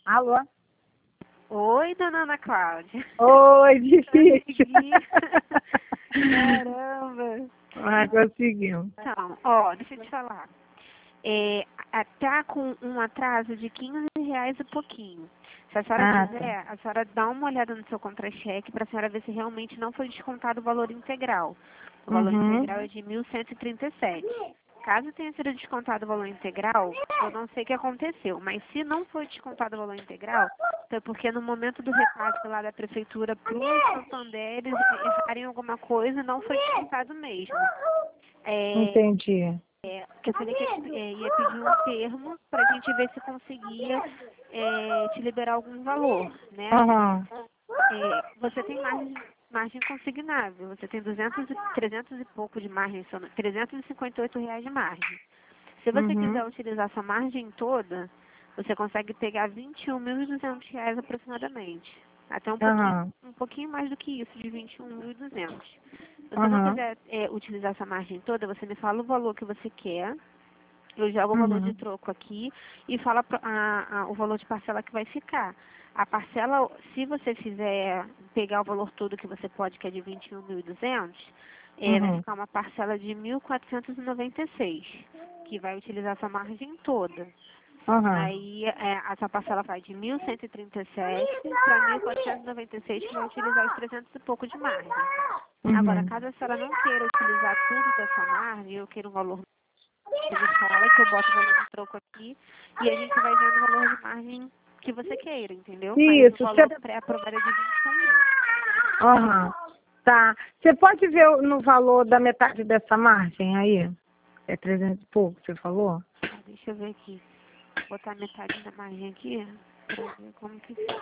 Alô? Oi, dona Ana Cláudia. Oi, difícil. Caramba. Ah, conseguimos. Então, ó, deixa eu te falar. Tá com um atraso de R$ 15 e pouquinho. Se a senhora Ah, quiser, a senhora dá uma olhada no seu contra-cheque para a senhora ver se realmente não foi descontado o valor integral. O valor Uhum. integral é de 1.137. Caso tenha sido descontado o valor integral, eu não sei o que aconteceu, mas se não foi descontado o valor integral, foi porque no momento do repasse lá da prefeitura para o Santander, eles erraram em alguma coisa e não foi descontado mesmo. Entendi. Que eu falei que ia pedir um termo para a gente ver se conseguia te liberar algum valor, né? Aham. Você tem margem consignável, você tem 300 e pouco de margem, são R$ 358 de margem. Se você Uhum. quiser utilizar essa margem toda, você consegue pegar R$ 21.200 aproximadamente. Até Aham. um pouquinho mais do que isso, de 21.200. Se você não Aham. quiser utilizar essa margem toda, você me fala o valor que você quer. Eu jogo o valor de Uhum. troco aqui e fala o valor de parcela que vai ficar. A parcela, se você fizer pegar o valor todo que você pode, que é de 21.200, vai Uhum. ficar uma parcela de 1.496, que vai utilizar essa margem toda. Aham. Aí essa parcela vai de 1.137 para 1.496, que vai utilizar os 300 e pouco de margem. Agora, Uhum. caso a senhora não queira utilizar tudo dessa margem, eu queiro um valor, você me fala que eu boto o valor de troco aqui e a gente vai vendo o valor de margem que você queira, entendeu? Mas o Isso, você... valor pré-aprovado é de 21.000. Aham. Tá. Você pode ver no valor da metade dessa margem aí? É 300 e pouco, você falou? Deixa eu ver aqui. Vou botar metade da margem aqui pra ver como que fica.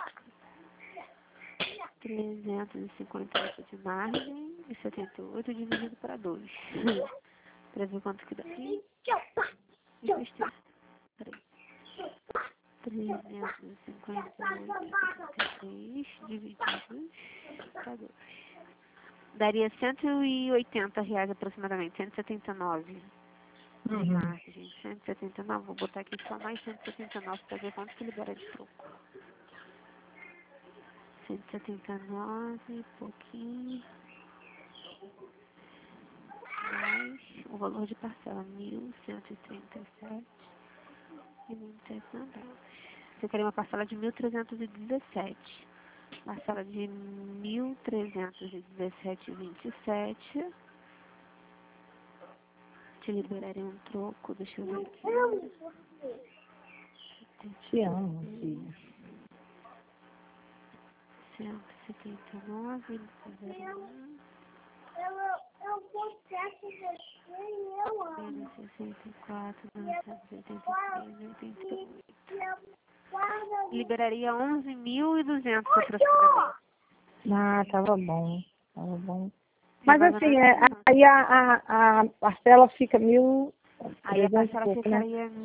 358 de margem e 78 dividido para 2. Pra ver quanto que dá. Ih, me besteira. Peraí. 358,73 divididos para 2. Daria R$ 180 aproximadamente, 179 de Uhum. margem. 179, vou botar aqui só mais 179 para ver quanto que libera de troco. 179, pouquinho, mais o valor de parcela, 1.137 e 27 centavos. Você queria uma parcela de 1.317. Parcela de 1.317,27. Te liberaria um troco, deixa eu ver aqui. Te amo, filha. 179, 01, menos 64, 983, 88. Liberaria 11.200 aproximadamente. Ah, tava bom. Tava bom. É Mas mais ou assim, menos isso. aí a parcela fica 1.300 Aí a e parcela pouco, né? ficaria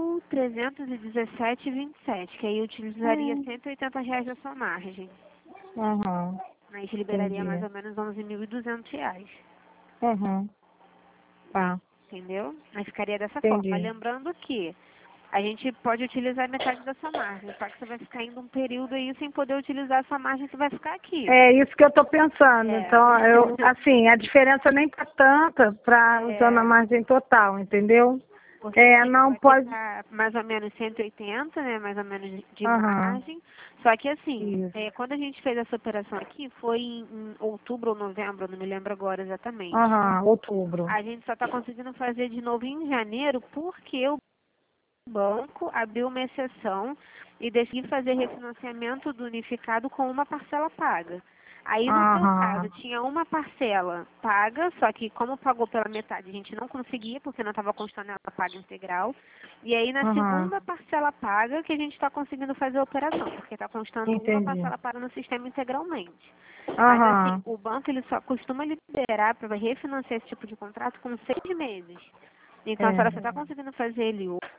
1.317,27, que aí eu utilizaria R$ 180 da sua margem. Aham, Aí te liberaria mais entendi. ou menos R$ 11.200, Aham, tá, entendeu? Aí ficaria dessa forma. entendi. Lembrando que a gente pode utilizar metade da sua margem, só que você vai ficar indo um período aí sem poder utilizar essa margem que vai ficar aqui. É isso que eu tô pensando. É. Então, assim, a diferença nem tá tanta para usando a É, margem total, entendeu? porque É, assim, não vai pode. ficar mais ou menos 180, né? Mais ou menos de Aham, margem. Só que assim, isso. quando a gente fez essa operação aqui, foi em outubro ou novembro, não me lembro agora exatamente. Aham, outubro. A gente só está conseguindo fazer de novo em janeiro porque o banco abriu uma exceção e decidiu fazer refinanciamento do unificado com uma parcela paga. Aí, no seu caso, Aham, tinha uma parcela paga, só que como pagou pela metade, a gente não conseguia, porque não estava constando ela paga integral. E aí, na aham, segunda parcela paga, que a gente está conseguindo fazer a operação, porque está constando uma entendi. parcela paga no sistema integralmente. Mas, assim, Aham, o banco ele só costuma liberar para refinanciar esse tipo de contrato com 6 meses. Então, a senhora é. só está conseguindo fazer ele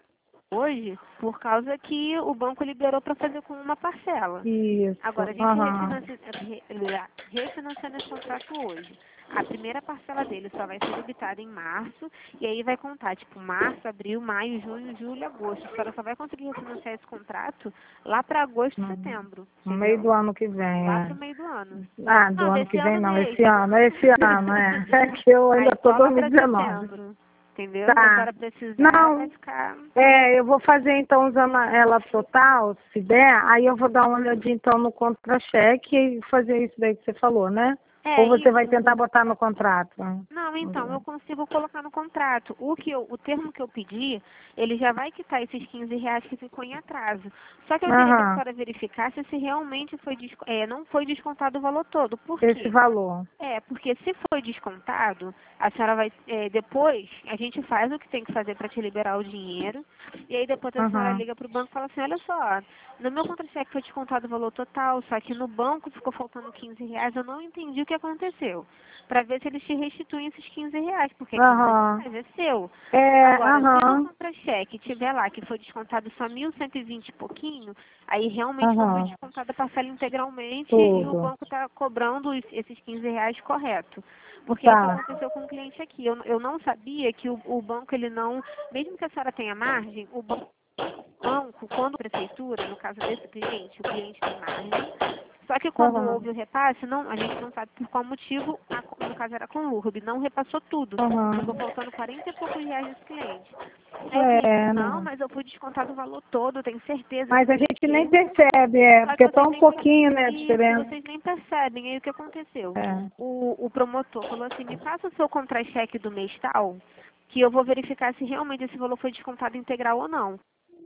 hoje por causa que o banco liberou para fazer com uma parcela. Isso. Agora, a gente refinanciando esse contrato hoje. A primeira parcela dele só vai ser debitada em março, e aí vai contar, tipo, março, abril, maio, junho, julho, agosto. A senhora só vai conseguir refinanciar esse contrato lá para agosto, setembro. No meio do ano que vem, lá pro meio do ano. Ah, do Não, ano que vem não, mesmo. esse ano, é É que eu ainda tô Aí, só lá pra 2019. setembro, entendeu? Tá. Se a senhora precisar, Não, vai ficar... eu vou fazer então usando ela total, se der, aí eu vou dar uma olhadinha então no contra-cheque e fazer isso daí que você falou, né? Ou você vai tentar botar no contrato? Não, então, eu consigo colocar no contrato. O termo que eu pedi, ele já vai quitar esses R$ 15 que ficou em atraso. Só que eu queria que a senhora verificasse se realmente não foi descontado o valor todo. Por quê? Esse valor. Porque se foi descontado, a senhora vai, depois, a gente faz o que tem que fazer para te liberar o dinheiro, e aí depois a senhora liga para o banco e fala assim, olha só, no meu contra-cheque foi descontado o valor total, só que no banco ficou faltando R$ 15, eu não entendi o que aconteceu. Para ver se eles te restituem esses R$ 15, porque é seu. Agora, se no contra-cheque tiver lá que foi descontado só 1.120 e pouquinho, aí realmente não foi descontada a parcela integralmente e o banco está cobrando esses R$ 15 correto. Porque é o que aconteceu com o cliente aqui. Eu não sabia que o banco, ele não, mesmo que a senhora tenha margem, o banco, quando a prefeitura, no caso desse cliente, o cliente tem margem. Só que quando houve o repasse, a gente não sabe por qual motivo, no caso era com o LURB, não repassou tudo. Ficou faltando 40 e poucos reais desse cliente. Aí o cliente, não, mas eu fui descontar o valor todo, tenho certeza. Mas a gente nem percebe, porque é tão pouquinho, né, a diferença. Vocês nem percebem. Aí o que aconteceu? O promotor falou assim, me passa o seu contra-cheque do mês tal, que eu vou verificar se realmente esse valor foi descontado integral ou não.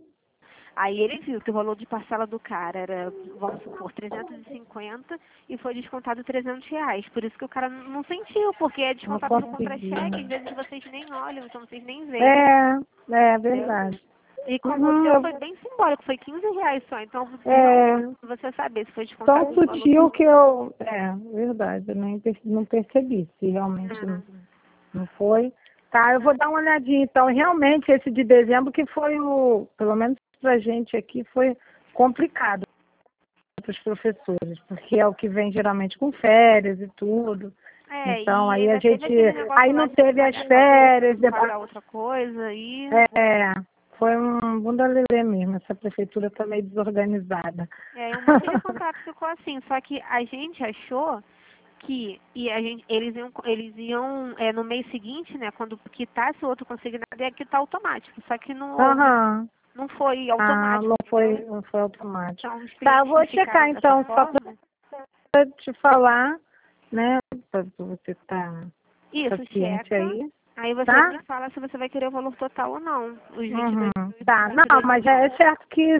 Aí ele viu que o valor de parcela do cara era, vamos supor, 350 e foi descontado R$ 300. Por isso que o cara não sentiu, porque é descontado no contra-cheque, às vezes vocês nem olham, então vocês nem veem. É verdade. E como o seu foi bem simbólico, foi R$ 15 só, então você saber se foi descontado. Tão sutil que eu... verdade, eu não percebi se realmente não foi. Tá, eu vou dar uma olhadinha então. Realmente esse de dezembro que foi pelo menos pra gente aqui, foi complicado para os professores, porque é o que vem geralmente com férias e tudo. Então aí a gente... Aí não teve as férias, depois... outra coisa e... Foi um bunda lelê mesmo, essa prefeitura está meio desorganizada. Um monte de contrato ficou assim, só que a gente achou que eles iam no mês seguinte, né, quando quitasse o outro consignado, ia quitar automático, só que não foi automático. Não foi automático. Então, tá, eu vou checar então, só para te falar, né, para você estar paciente aí. Aí você me fala se você vai querer o valor total ou não. Os 22 Tá, não, mas é certo que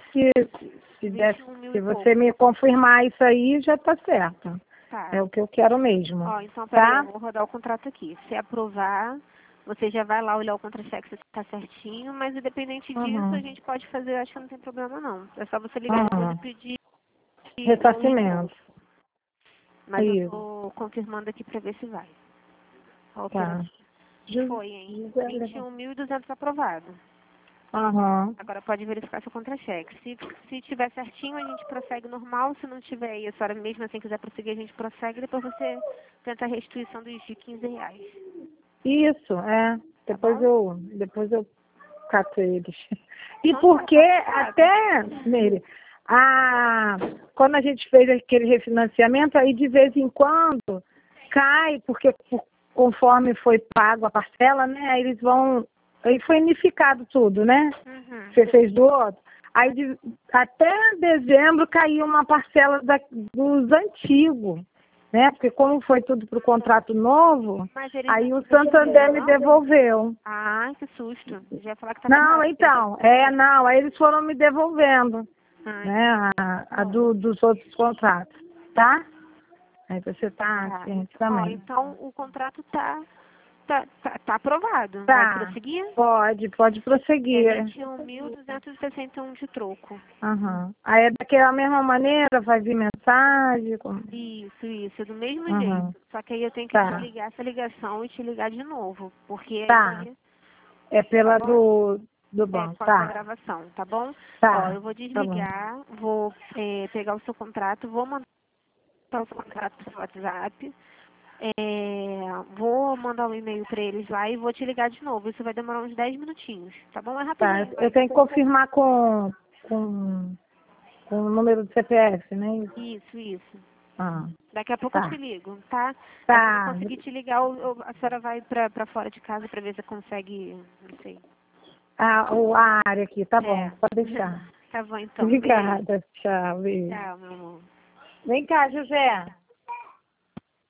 se você me confirmar isso aí, já tá certo. É o que eu quero mesmo. Então, peraí, eu vou rodar o contrato aqui. Se aprovar, você já vai lá olhar o contra-cheque se está certinho, mas independente disso, a gente pode fazer, acho que não tem problema não. É só você ligar depois e pedir... ressarcimento. Mas eu tô confirmando aqui para ver se vai. Foi, hein? 21.200 aprovado. Agora pode verificar seu contra-cheque. Se tiver certinho, a gente prossegue normal. Se não tiver e a senhora mesmo assim quiser prosseguir, a gente prossegue. Depois você tenta a restituição dos R$ 15. Isso, Depois eu cato eles. E porque até, Meire, quando a gente fez aquele refinanciamento, aí de vez em quando cai, porque conforme foi pago a parcela, né? Aí eles vão... Aí foi unificado tudo, né? Você fez do outro. Aí até dezembro caiu uma parcela dos antigos, né? Porque como foi tudo para o contrato novo, aí o Santander me devolveu. Que susto. Já ia falar que não, então, aí eles foram me devolvendo, né? Dos outros contratos, tá? Aí você tá ciente também. Então o contrato tá aprovado. Tá. Vai prosseguir? Pode prosseguir. É 21.261 de troco. Aí é daquela mesma maneira, vai vir mensagem? Isso, do mesmo jeito. Só que aí eu tenho que te ligar essa ligação e te ligar de novo. Porque é pela do banco, com a sua tá. gravação, tá bom? Tá, Ó, eu vou desligar, vou pegar o seu contrato, vou mandar o seu contrato pro WhatsApp, vou mandar um e-mail para eles lá e vou te ligar de novo. Isso vai demorar uns 10 minutinhos, tá bom? É tá. rapidinho. Eu tenho que confirmar com o número do CPF, né? Isso. Ah, Daqui a pouco eu tá. te ligo, tá? Aí quando eu Tá. conseguir te ligar, a senhora vai pra fora de casa pra ver se consegue, não sei. A área aqui, tá bom, pode deixar. Tá bom, então. Beijo. Obrigada, tchau, beijo. Tchau, meu amor. Vem cá, José.